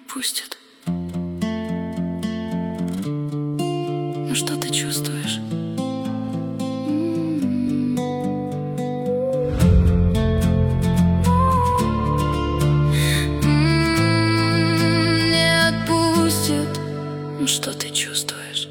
отпустит. Ну что ты чувствуешь? Не отпустит. Ну что ты чувствуешь?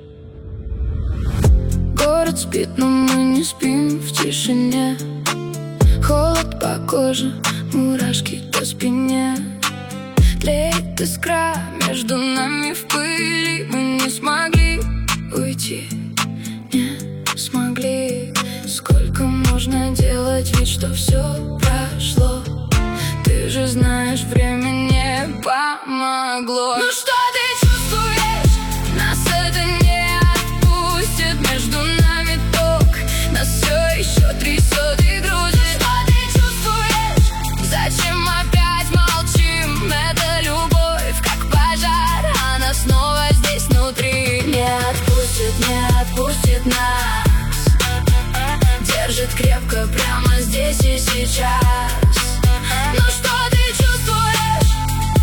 Город спит, но мы не спим в тишине. Холод по коже, мурашки по спине. Тлеет искра между нами в пыли. Мы не смогли уйти, не смогли. Сколько можно делать вид, что все прошло? Ты же знаешь, время не помогло. Ну что ты чувствуешь? Нас это не отпустит. Между нами ток, нас все еще трясет и грузит. Что ты чувствуешь? Зачем опять молчим? Это любовь, как пожар, она снова здесь внутри. Не отпустит, не отпустит нас. Держит крепко прямо здесь и сейчас. Ну что ты чувствуешь?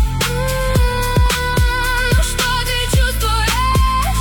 Ну что ты чувствуешь?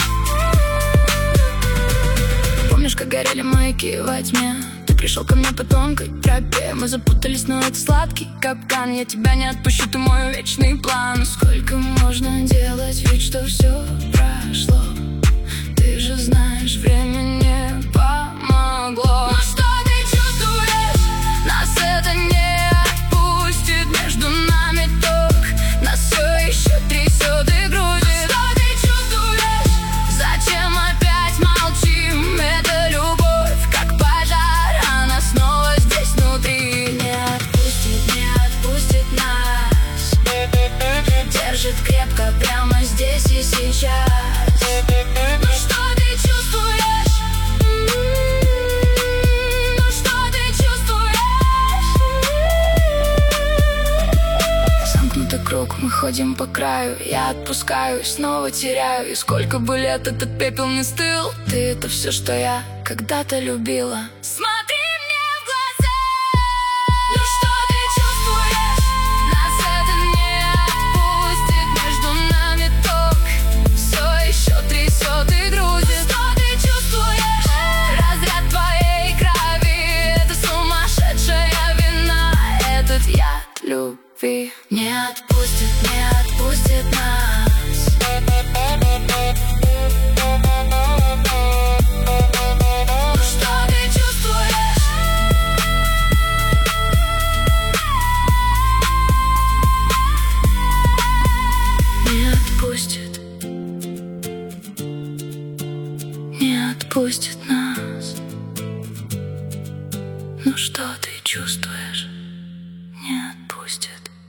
Помнишь, как горели маяки во тьме? Ты пришел ко мне по тонкой тропе. Мы запутались, но это сладкий капкан. Я тебя не отпущу, ты мой вечный план. Сколько можно делать вид, что все прошло? Ты же знаешь, время не помогло. Ну что ты чувствуешь? Нас это не отпустит. Между нами ток, нас все еще трясет и грузит. Что ты чувствуешь? Зачем опять молчим? Это любовь, как пожар, она снова здесь внутри. Не отпустит нас. Держит крепко прямо здесь и сейчас. Ну что ты чувствуешь? Ну что ты чувствуешь? Замкнутый круг, мы ходим по краю. Я отпускаю, снова теряю. И сколько бы лет этот пепел не стыл, ты — это все, что я когда-то любила. Смотри мне в глаза. Ну что ты чувствуешь? Нас это не отпустит. Между нами ток, все еще трясет и грузит. Что ты чувствуешь? Разряд твоей крови, это сумасшедшая вина. Этот яд любви не отпустит нас. Ну что ты чувствуешь? Не отпустит. Не отпустит нас. Ну что ты чувствуешь? Не отпустит.